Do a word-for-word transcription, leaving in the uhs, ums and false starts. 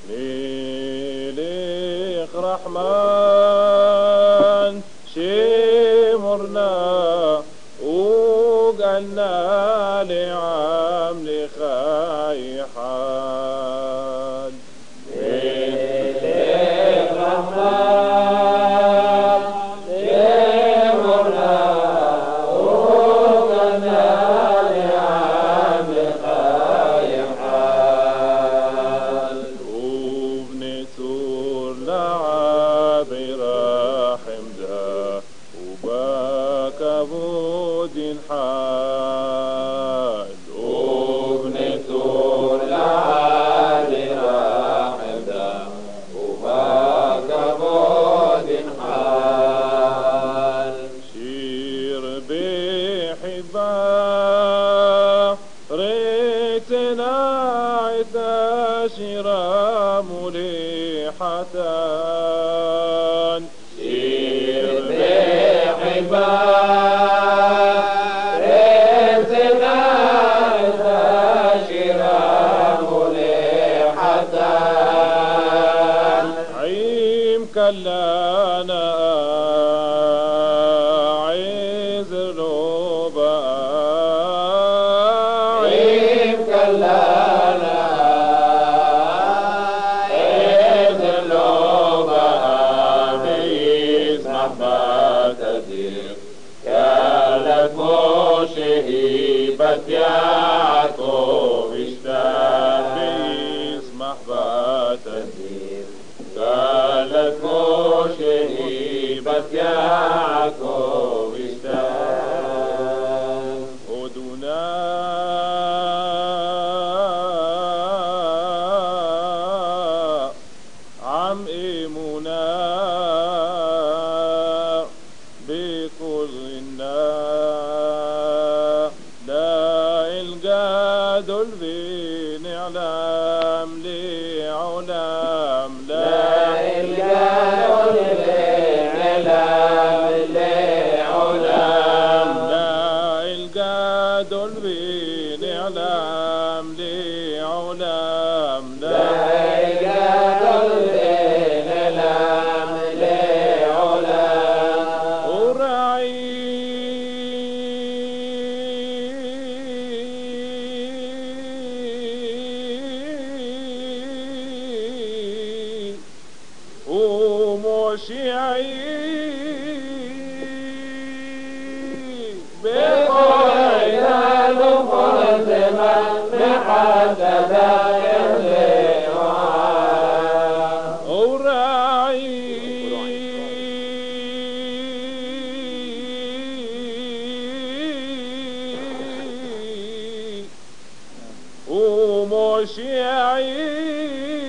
ليليق رحمن شمرنا وقالنا لعمل خايحان ليليق رحمن شمرنا وقالنا لعمل خايحان وبنتور لعابر حمده وباكى بود حال وبنتور لعابر حمده وباكى بود حال شير بحبه ريتنا عتاشرا مليحتان سير بحبه ريتنا عتاشرا مليحتان عيم كلانا عزر لوبا عيم كلانا عيد اللوبة بيس محبة تدير كانت مشهيبة يعقوب اشتاق بيس محبة تدير كانت مشهيبة يعقوب اشتاق ودنا عم إيمونا بكلنا لا القاد البين علام لعلام لا القاد العلام لعلام لا القاد البين علام لعلام لا القاد العلام لعلام ورعي ومشيعي بقرينا نفرد من محدد يهديها وراعي ومشيعي